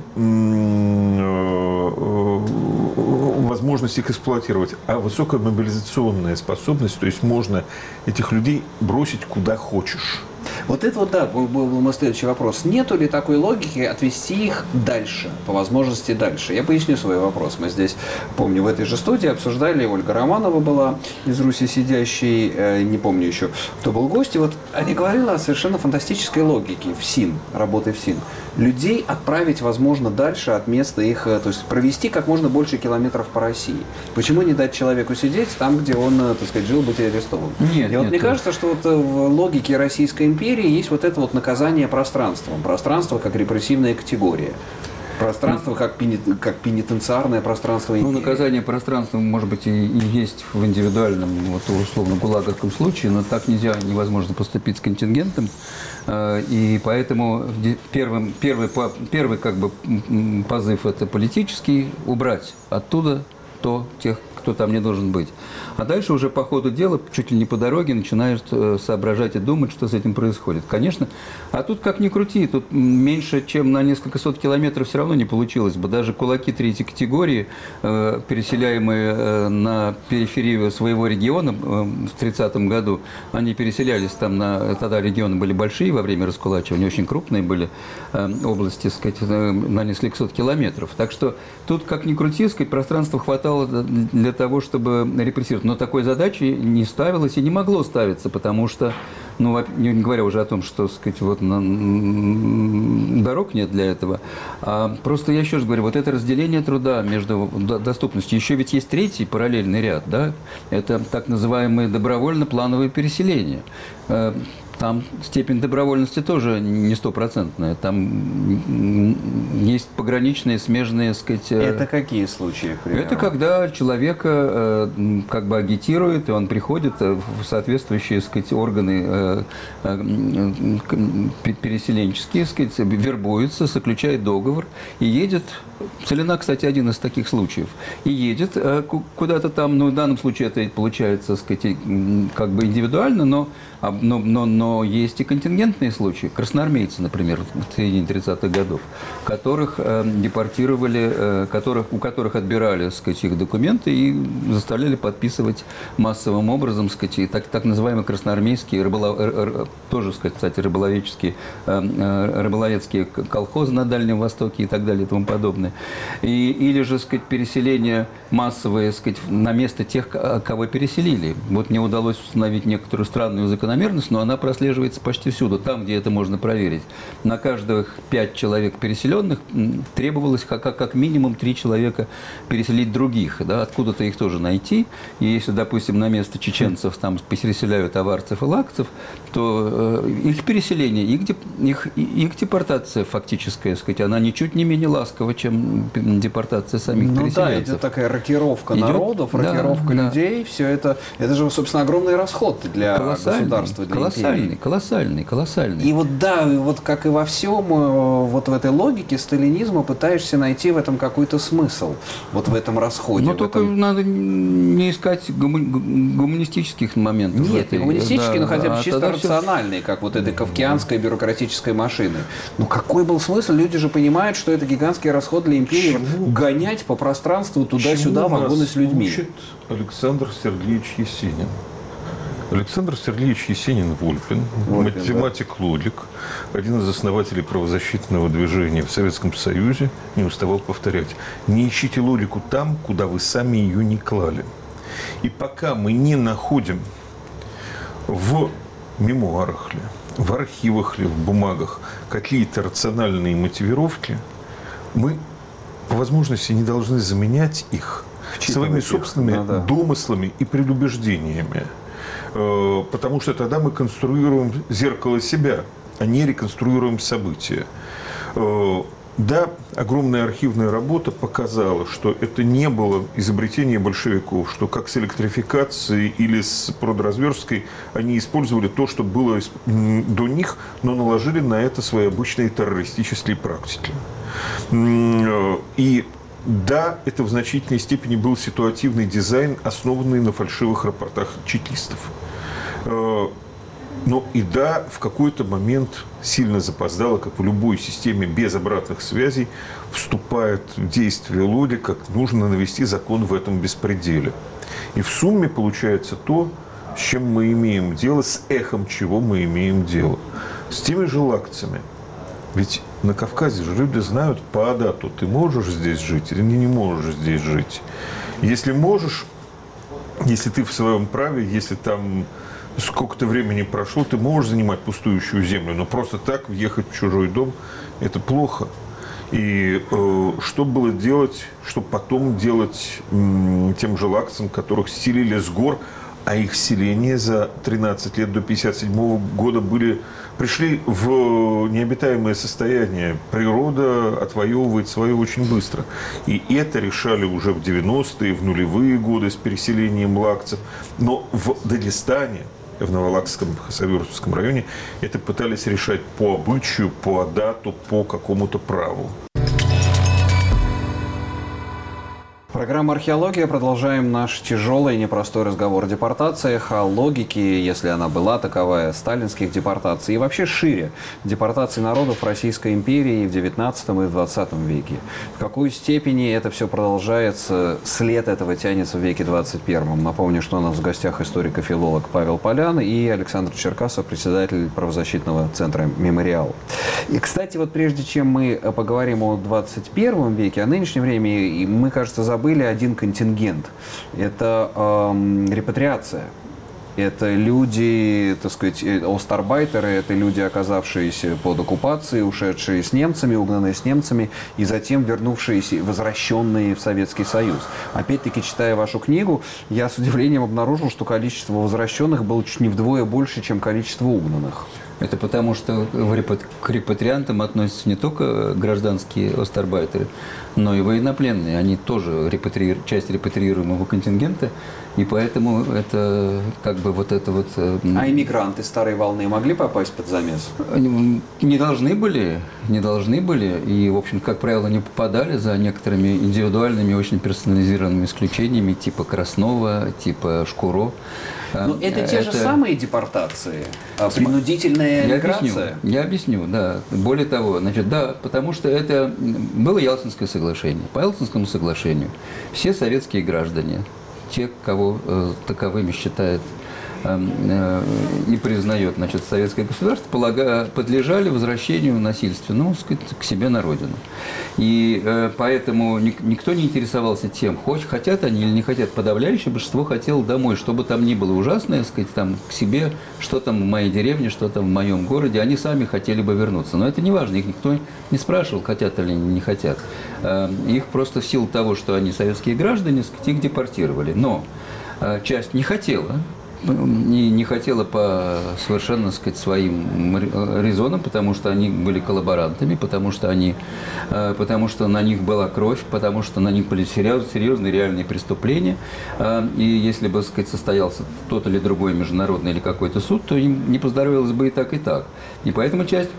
возможность их эксплуатировать, а высокая мобилизационная способность, то есть можно этих людей бросить куда хочешь. Вот это вот, да, был, был мой следующий вопрос. Нету ли такой логики отвести их дальше, по возможности дальше? Я поясню свой вопрос. Мы здесь, помню, в этой же студии обсуждали, Ольга Романова была из Руси сидящей, э, не помню еще, кто был гость, и вот они говорили о совершенно фантастической логике в СИН, работы в СИН. Людей отправить, возможно, дальше от места их, то есть провести как можно больше километров по России. Почему не дать человеку сидеть там, где он, так сказать, жил, быть арестован? Нет, и вот нет, мне нет. кажется, что вот в логике Российской империи есть вот это вот наказание пространством. Пространство как репрессивная категория. Пространство как, пени, как пенитенциарное пространство империи. Ну, наказание пространства, может быть, и, и есть в индивидуальном, вот, условно, гулаговском случае, но так нельзя, невозможно поступить с контингентом. И поэтому первым, первый, первый как бы, позыв – это политический, убрать оттуда то, тех, кто там не должен быть. А дальше уже по ходу дела, чуть ли не по дороге, начинаешь соображать и думать, что с этим происходит. Конечно, а тут как ни крути, тут меньше, чем на несколько сот километров все равно не получилось бы. Даже кулаки третьей категории, переселяемые на периферию своего региона в тридцатом году, они переселялись там, на, тогда регионы были большие во время раскулачивания, очень крупные были области, сказать, на несколько сот километров. Так что тут как ни крути, сказать, пространства хватало для того, чтобы репрессировать. Но такой задачи не ставилось и не могло ставиться, потому что, ну, не говоря уже о том, что, сказать, вот на, дорог нет для этого. А просто я еще раз говорю, вот это разделение труда между доступностью. Еще ведь есть третий параллельный ряд, да? Это так называемые добровольно-плановые переселения. Там степень добровольности тоже не стопроцентная. Там есть пограничные, смежные, сказать... Это какие случаи, к примеру? Это когда человека как бы агитирует, и он приходит в соответствующие, сказать, органы переселенческие, сказать, вербуется, заключает договор и едет... Целина, кстати, один из таких случаев. И едет куда-то там, ну, в данном случае это получается, сказать, как бы индивидуально, но, но, но, но есть и контингентные случаи. Красноармейцы, например, в середине тридцатых годов, которых э, депортировали, э, которых, у которых отбирали, сказать, их документы и заставляли подписывать массовым образом, сказать, так, так называемые красноармейские, рыболов, р, р, тоже, сказать, кстати, рыболовеческие, э, рыболовецкие колхозы на Дальнем Востоке и так далее и тому подобное. И, или же, сказать, переселение массовое, сказать, на место тех, кого переселили. Вот мне удалось установить некоторую странную закономерность, но она прослеживается почти всюду, там, где это можно проверить. На каждых пять человек переселенных требовалось как, как минимум три человека переселить других. Да? Откуда-то их тоже найти. И если, допустим, на место чеченцев там переселяют аварцев и лакцев, то э, их переселение, их, их, их депортация фактическая, сказать, она ничуть не менее ласкова, чем депортация самих ну, переселенцев. Да, идет такая рокировка идет, народов, рокировка да, людей. Да. Все это, это же, собственно, огромный расход для колоссальный, государства, для колоссальный, империи. Колоссальный, колоссальный. И вот да, вот как и во всем, вот в этой логике сталинизма пытаешься найти в этом какой-то смысл, вот в этом расходе. Но только этом... надо не искать гуму... гуманистических моментов. Нет, этой, не гуманистические, да, но хотя бы а чисто рациональные, все... как вот этой кавказской бюрократической машины. Ну какой был смысл? Люди же понимают, что это гигантский расход для империи. Чему? Гонять по пространству туда-сюда вагоны с людьми. Учит Александр Сергеевич Есенин. Александр Сергеевич Есенин-Вольпин, математик-логик, да. Один из основателей правозащитного движения в Советском Союзе, не уставал повторять: не ищите логику там, куда вы сами ее не клали. И пока мы не находим в мемуарах ли, в архивах ли, в бумагах какие-то рациональные мотивировки, мы по возможности не должны заменять их своими собственными их. Да, да. домыслами и предубеждениями. Потому что тогда мы конструируем зеркало себя, а не реконструируем события. Да, огромная архивная работа показала, что это не было изобретение большевиков, что как с электрификацией или с продразверсткой они использовали то, что было до них, но наложили на это свои обычные террористические практики. И да, это в значительной степени был ситуативный дизайн, основанный на фальшивых рапортах чекистов. Но и да, в какой-то момент сильно запоздало, как в любой системе без обратных связей, вступает в действие логика, как нужно навести закон в этом беспределе. И в сумме получается то, с чем мы имеем дело, с эхом чего мы имеем дело. С теми же лакцами. Ведь на Кавказе же люди знают по дату, ты можешь здесь жить или не можешь здесь жить. Если можешь, если ты в своем праве, если там сколько-то времени прошло, ты можешь занимать пустующую землю, но просто так въехать в чужой дом – это плохо. И э, что было делать, что потом делать э, тем же лакцам, которых селили с гор, а их селения за тринадцать лет до пятьдесят седьмого года были, пришли в необитаемое состояние. Природа отвоевывает свое очень быстро. И это решали уже в девяностые, в нулевые годы с переселением лакцев. Но в Дагестане, в Новолакском, Хасавюртовском районе, это пытались решать по обычаю, по адату, по какому-то праву. Программа «Археология». Продолжаем наш тяжелый и непростой разговор о депортациях, о логике, если она была таковая, сталинских депортаций и вообще шире депортаций народов Российской империи в девятнадцатом и в двадцатом веке. В какой степени это все продолжается, след этого тянется в веке двадцать первом. Напомню, что у нас в гостях историко-филолог Павел Полян и Александр Черкасов, председатель правозащитного центра «Мемориал». И, кстати, вот прежде чем мы поговорим о двадцать первом веке, о нынешнем времени, мы, кажется, забыли один контингент. Это эм, репатриация. Это люди, так сказать, остарбайтеры, это люди, оказавшиеся под оккупацией, ушедшие с немцами, угнанные с немцами, и затем вернувшиеся, возвращенные в Советский Союз. Опять-таки, читая вашу книгу, я с удивлением обнаружил, что количество возвращенных было чуть не вдвое больше, чем количество угнанных. Это потому, что к репатриантам относятся не только гражданские остарбайтеры, но и военнопленные. Они тоже репатри... часть репатриируемого контингента, и поэтому это как бы вот это вот... А иммигранты старой волны могли попасть под замес? Не должны были, не должны были, и, в общем, как правило, не попадали за некоторыми индивидуальными, очень персонализированными исключениями, типа Краснова, типа Шкуро. Но это те же самые депортации, принудительная эмиграция? Я объясню, да. Более того, значит, да, потому что это было Ялтинское соглашение. По Ялтинскому соглашению все советские граждане, те, кого э, таковыми считает э, э, и признает, значит, советское государство, полага, подлежали возвращению насильственному, сказать, к себе на родину. И э, поэтому ник, никто не интересовался тем, хоть, хотят они или не хотят. Подавляющее большинство хотело домой, что бы там ни было ужасное, сказать, там, к себе, что там в моей деревне, что там в моем городе. Они сами хотели бы вернуться. Но это не важно, их никто не спрашивал, хотят или не хотят. Э, их просто в силу того, что они советские граждане, сказать, их депортировали. Но э, часть не хотела. И не хотела по совершенно, сказать, своим резонам, потому что они были коллаборантами, потому что, они, потому что на них была кровь, потому что на них были серьезные реальные преступления. И если бы, сказать, состоялся тот или другой международный или какой-то суд, то им не поздоровилось бы и так, и так. И поэтому часть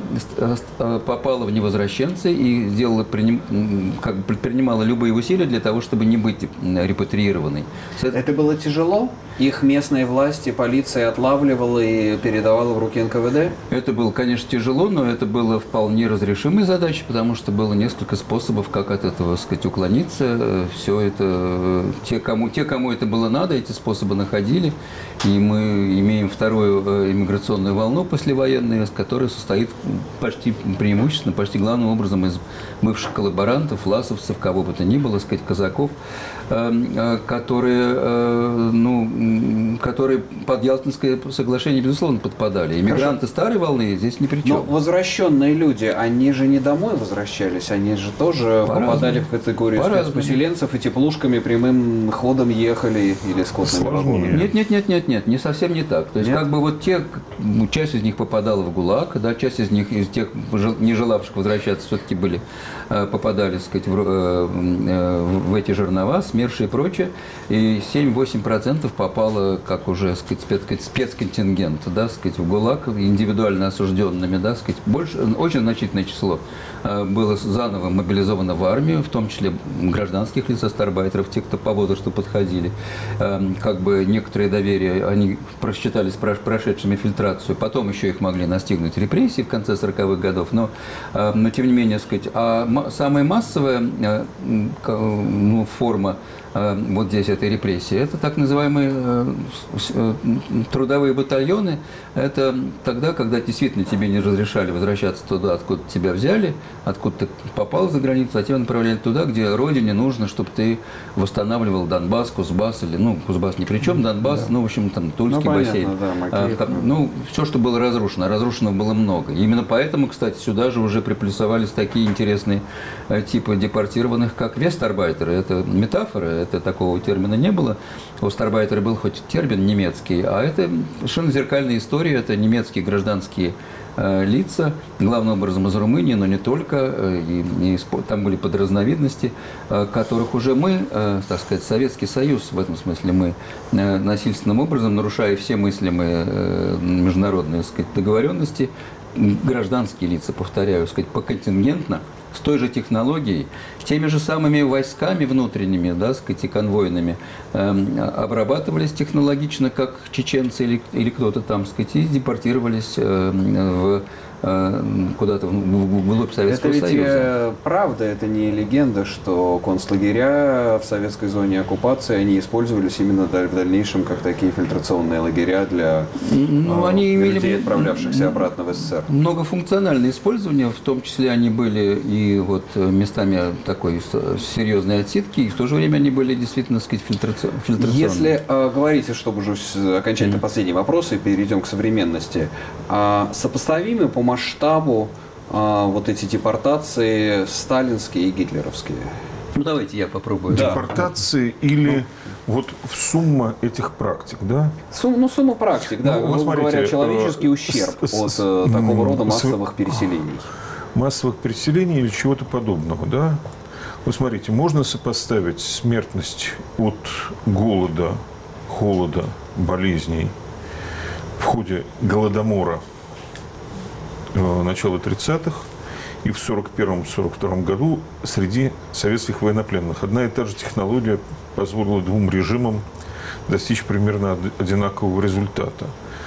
попала в невозвращенцы и сделала, как бы предпринимала любые усилия для того, чтобы не быть репатриированной. Это было тяжело? Их местные власти, полиция отлавливала и передавала в руки эн ка вэ дэ? Это было, конечно, тяжело, но это было вполне разрешимой задачей, потому что было несколько способов, как от этого, так сказать, уклониться. Все это, те кому, те, кому это было надо, эти способы находили. И мы имеем вторую иммиграционную волну послевоенную, которая состоит почти преимущественно, почти главным образом из бывших коллаборантов, власовцев, кого бы то ни было, так сказать, казаков, которые, ну, которые под Ялтинское соглашение, безусловно, подпадали. Иммигранты старой волны здесь ни при чем. Но возвращенные люди, они же не домой возвращались, они же тоже По попадали в категорию спецпоселенцев и теплушками прямым ходом ехали или скотными вагонами. Нет, нет, нет, нет, нет, не совсем не так. То есть, нет? Как бы вот те, часть из них попадала в ГУЛАГ, да, часть из них, из тех, не желавших возвращаться, все-таки были, попадали, так сказать, в, в эти жернова, СМЕРШи и прочее. И семь-восемь процентов попало, как уже уже, так сказать, спецконтингент, да, так сказать, в ГУЛАГ, индивидуально осужденными, да, так сказать, больше, очень значительное число было заново мобилизовано в армию, в том числе гражданских лиц, астарбайтеров, те, кто по возрасту подходили. Как бы некоторые доверия, они просчитались прошедшими фильтрацию, потом еще их могли настигнуть репрессии в конце сороковых годов, но, но тем не менее, сказать, а самая массовая ну, форма вот здесь этой репрессии, это так называемые трудовые батальоны. Это тогда, когда действительно тебе не разрешали возвращаться туда, откуда тебя взяли, откуда ты попал за границу, а тебя направляли туда, где родине нужно, чтобы ты восстанавливал Донбасс, Кузбасс, или, ну, Кузбасс ни при чем, Донбасс, да. ну, в общем, там, Тульский ну, бассейн. Да, а, там, ну, все, что было разрушено, разрушено было много. И именно поэтому, кстати, сюда же уже приплюсовались такие интересные типы депортированных, как вестарбайтеры. Это метафора, это такого термина не было. У старбайтера был хоть термин немецкий, а это совершенно зеркальная история, это немецкие гражданские э, лица, главным образом из Румынии, но не только, э, и, и там были подразновидности, э, которых уже мы, э, так сказать, Советский Союз, в этом смысле мы э, насильственным образом, нарушая все мыслимые э, международные, так сказать, договоренности, гражданские лица, повторяю, так сказать, поконтингентно, с той же технологией, теми же самыми войсками внутренними, да, сказать, и конвойными, э, обрабатывались технологично, как чеченцы или, или кто-то там, сказать, и депортировались э, в куда-то вглубь Советского это ведь Союза. Это правда, это не легенда, что концлагеря в советской зоне оккупации, они использовались именно в дальнейшем как такие фильтрационные лагеря для ну, э, они людей, имели отправлявшихся обратно в СССР. Многофункциональное использование, в том числе они были и вот местами такой серьезной отсидки, и в то же время они были действительно, так сказать, фильтрационными. Если э, говорите, чтобы уже окончательно mm-hmm. последний вопрос и перейдем к современности, э, сопоставимы по масштабу а, вот эти депортации сталинские и гитлеровские? Ну, давайте я попробую. Депортации да. или ну. вот сумма этих практик, да? Сум, ну, сумма практик, да. Ну, вот смотрите, говоря, человеческий э, ущерб с, от с, э, такого рода массовых с, переселений. Массовых переселений или чего-то подобного, да? Вот смотрите, можно сопоставить смертность от голода, холода, болезней в ходе Голодомора начала тридцатых и в сорок первом — сорок втором году среди советских военнопленных. Одна и та же технология позволила двум режимам достичь примерно одинакового результата.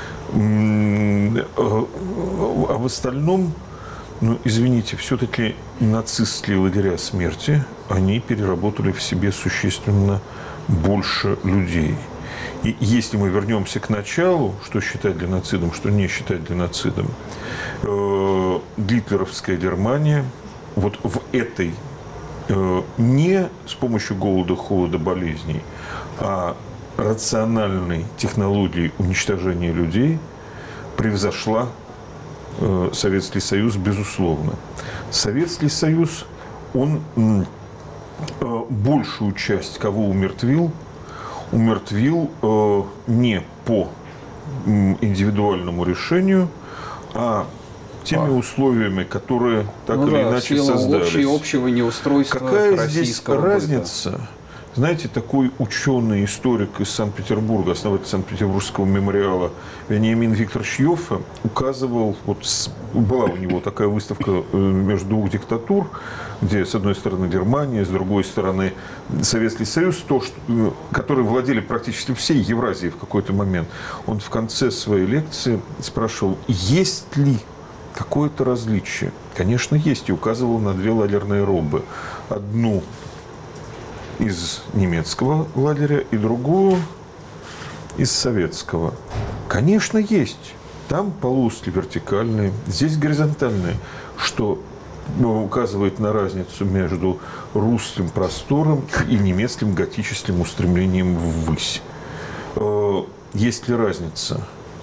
А в остальном, ну, извините, все-таки нацистские лагеря смерти, они переработали в себе существенно больше людей. И если мы вернемся к началу, что считать геноцидом, что не считать геноцидом, э, гитлеровская Германия вот в этой э, не с помощью голода, холода, болезней, а рациональной технологии уничтожения людей превзошла э, Советский Союз, безусловно. Советский Союз, он э, большую часть кого умертвил, умертвил э, не по м, индивидуальному решению, а теми а. условиями, которые так ну или да, иначе создались. Общего, общего неустройства Какая здесь разница? Быта? Знаете, такой ученый, историк из Санкт-Петербурга, основатель Санкт-Петербургского мемориала Вениамин Викторович Йоффе указывал, вот была у него такая выставка между двух диктатур, где с одной стороны Германия, с другой стороны Советский Союз, то, что, которые владели практически всей Евразией в какой-то момент. Он в конце своей лекции спрашивал, есть ли какое-то различие? Конечно, есть, и указывал на две лагерные робы. Одну из немецкого лагеря и другую из советского. Конечно, есть. Там полоски вертикальные, здесь горизонтальные, что указывает на разницу между русским простором и немецким готическим устремлением ввысь. Есть ли разница?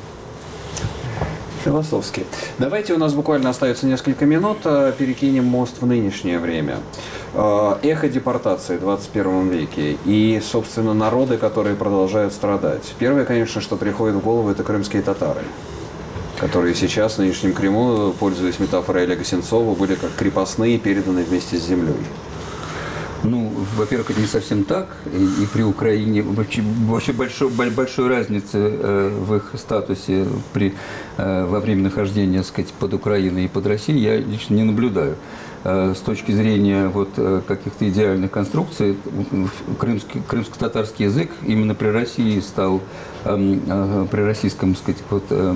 Философски. Давайте, у нас буквально остается несколько минут, перекинем мост в нынешнее время. Эхо депортации в двадцать первом веке и, собственно, народы, которые продолжают страдать. Первое, конечно, что приходит в голову, это крымские татары, которые сейчас в нынешнем Крыму, пользуясь метафорой Олега Сенцова, были как крепостные, переданы вместе с землей. Ну, во-первых, это не совсем так. И, и при Украине вообще, вообще большой, большой разницы э, в их статусе при, э, во время нахождения, так сказать, под Украиной и под Россией я лично не наблюдаю. Э, с точки зрения вот, э, каких-то идеальных конструкций, крымский, крымско-татарский язык именно при России стал, э, э, при российском, так сказать, вот, э,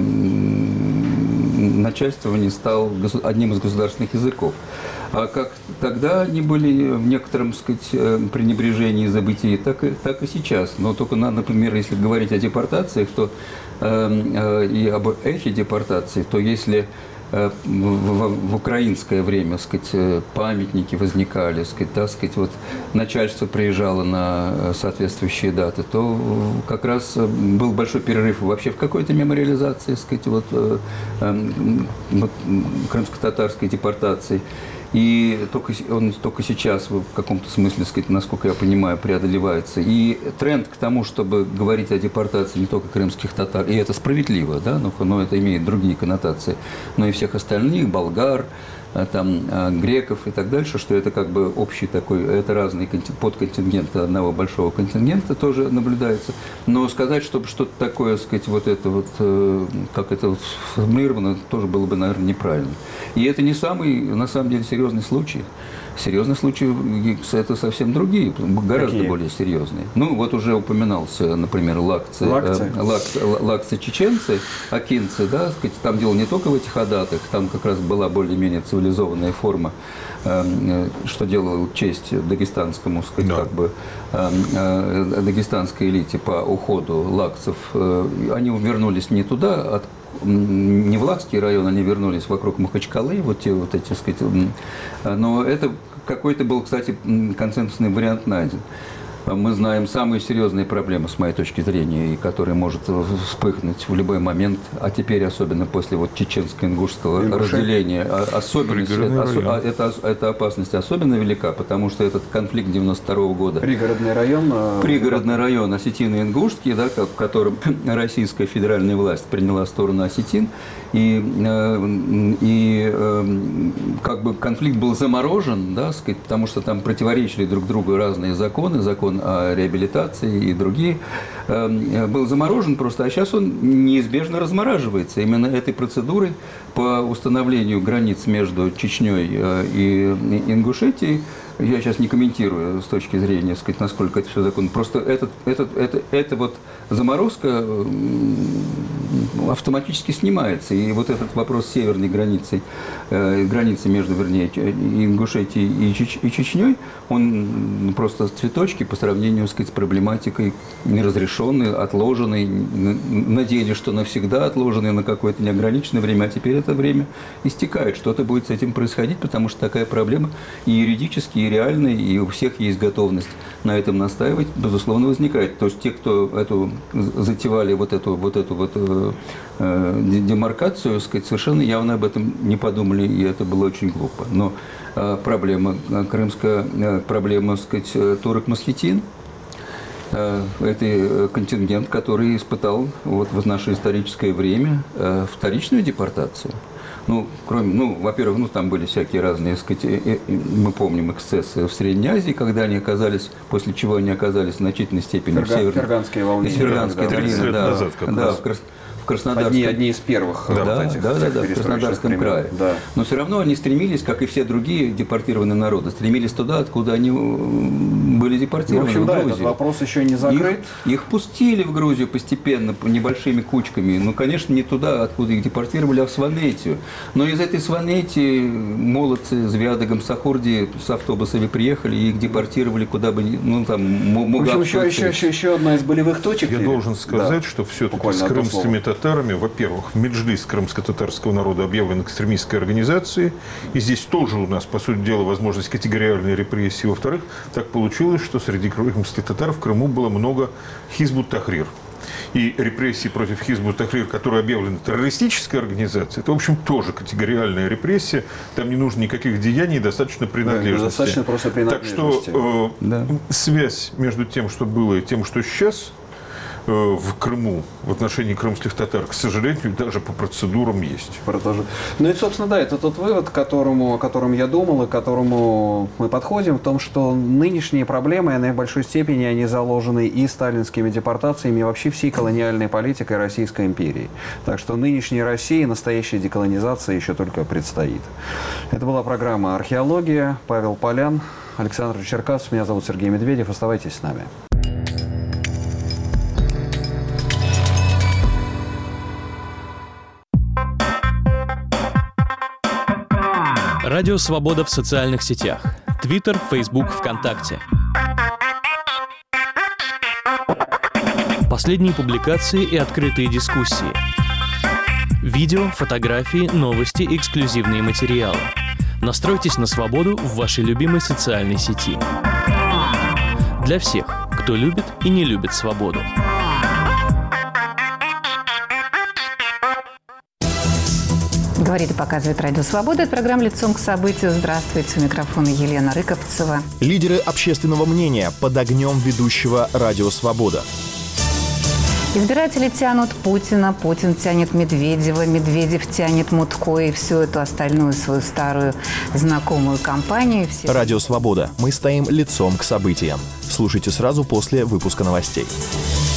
начальствовании стал одним из государственных языков. А как тогда они были в некотором, так сказать, пренебрежении и забытии, так и, так и сейчас. Но только, например, если говорить о депортациях, то э, э, и об эхе депортации, то если э, в, в, в украинское время, так сказать, памятники возникали, так сказать, да, так сказать, вот, начальство приезжало на соответствующие даты, то как раз был большой перерыв вообще в какой-то мемориализации, так сказать, вот, э, э, вот, крымско-татарской депортации. И только, он только сейчас в каком-то смысле, сказать, насколько я понимаю, преодолевается. И тренд к тому, чтобы говорить о депортации не только крымских татар, и это справедливо, да, но, но это имеет другие коннотации, но и всех остальных, болгар, там, греков и так дальше, что это как бы общий такой, это разные подконтингенты одного большого контингента тоже наблюдается. Но сказать, чтобы что-то такое, сказать, вот это вот, как это вот сформулировано, тоже было бы, наверное, неправильно. И это не самый, на самом деле, серьезный случай. Серьезный случай – это совсем другие, гораздо Какие? более серьезные. Ну, вот уже упоминался, например, лакцы, лакцы. Э, лакцы, лакцы чеченцы, акинцы, да, сказать, там дело не только в этих адатах, там как раз была более-менее цивилизованная форма, э, что делало честь дагестанскому, сказать, да. как бы, э, э, дагестанской элите по уходу лакцев. Э, они вернулись не туда, от не в Лакский район, они вернулись вокруг Махачкалы, вот те вот эти, так сказать, но это какой-то был, кстати, консенсусный вариант найден. Мы знаем самые серьезные проблемы, с моей точки зрения, и которые может вспыхнуть в любой момент, а теперь особенно после вот чеченско-ингушского разделения. Особенность, это, это, это опасность особенно велика, потому что этот конфликт девяносто второго года. Пригородный район. Пригородный район осетино-ингушский, да, в котором российская федеральная власть приняла сторону осетин. И, и как бы конфликт был заморожен, да, сказать, потому что там противоречили друг другу разные законы, закон о реабилитации и другие, был заморожен просто, а сейчас он неизбежно размораживается. Именно этой процедурой по установлению границ между Чечней и Ингушетией, я сейчас не комментирую с точки зрения, сказать, насколько это все законно, просто этот, этот, это, это вот заморозка автоматически снимается. И вот этот вопрос северной границы, э, границы между, вернее, Ингушетией и, Чеч, и Чечней, он просто цветочки по сравнению, сказать, с проблематикой неразрешенной, отложенной, надеялись, что навсегда отложенной на какое-то неограниченное время, а теперь это время истекает. Что-то будет с этим происходить, потому что такая проблема и юридически, и реальная, и у всех есть готовность на этом настаивать, безусловно, возникает. То есть те, кто эту затевали вот эту вот эту вот э, демаркацию, сказать, совершенно явно об этом не подумали, и это было очень глупо. Но э, проблема крымская, э, проблема, сказать, турок-мосхетин, э, это контингент, который испытал вот в наше историческое время э, вторичную депортацию. Ну, кроме, ну, во-первых, ну, там были всякие разные, так сказать, мы помним эксцессы в Средней Азии, когда они оказались, после чего они оказались в значительной степени Ферга, в Северной... Ферганские волнения. Ферганские долины, да, назад, да, в Крас... в Краснодарском... Одни, одни из первых. Да, вот этих, да, да, да, в Краснодарском времен. крае. Да. Но все равно они стремились, как и все другие депортированные народы, стремились туда, откуда они были депортированы, в общем, в да, Грузию. этот вопрос еще не закрыт. Их, их пустили в Грузию постепенно, небольшими кучками. Ну, конечно, не туда, откуда их депортировали, а в Сванетию. Но из этой Сванетии молодцы с Виадогом Сахурди с автобусами приехали и их депортировали куда бы ни... Ну, там, в общем, еще, еще, еще, еще одна из болевых точек. Я и... должен сказать, да. что все-таки с крымскими татарами, во-первых, Меджлис крымско-татарского народа объявлен экстремистской организацией. И здесь тоже у нас, по сути дела, возможность категориальной репрессии. Во-вторых, так получилось, что среди крымских татар в Крыму было много Хизбут-Тахрир. И репрессии против Хизбут-Тахрир, которая объявлена террористической организацией, это, в общем, тоже категориальная репрессия. Там не нужно никаких деяний, достаточно принадлежности. Да, достаточно просто принадлежности. Так что э, да. связь между тем, что было, и тем, что сейчас, в Крыму в отношении крымских татар, к сожалению, даже по процедурам есть. Ну и, собственно, да, это тот вывод, к которому, о котором я думал и к которому мы подходим, в том, что нынешние проблемы, они в большой степени они заложены и сталинскими депортациями, и вообще всей колониальной политикой Российской империи. Так что нынешней России настоящая деколонизация еще только предстоит. Это была программа «Археология». Павел Полян, Александр Черкасов, меня зовут Сергей Медведев. Оставайтесь с нами. Радио «Свобода» в социальных сетях. Твиттер, Фейсбук, ВКонтакте. Последние публикации и открытые дискуссии. Видео, фотографии, новости, эксклюзивные материалы. Настройтесь на свободу в вашей любимой социальной сети. Для всех, кто любит и не любит свободу. Говорит и показывает Радио Свобода. Это программа «Лицом к событию». Здравствуйте. У микрофона Елена Рыковцева. Лидеры общественного мнения под огнем ведущего Радио Свобода. Избиратели тянут Путина, Путин тянет Медведева, Медведев тянет Мутко и всю эту остальную свою старую знакомую компанию. Все... Радио Свобода. Мы стоим лицом к событиям. Слушайте сразу после выпуска новостей.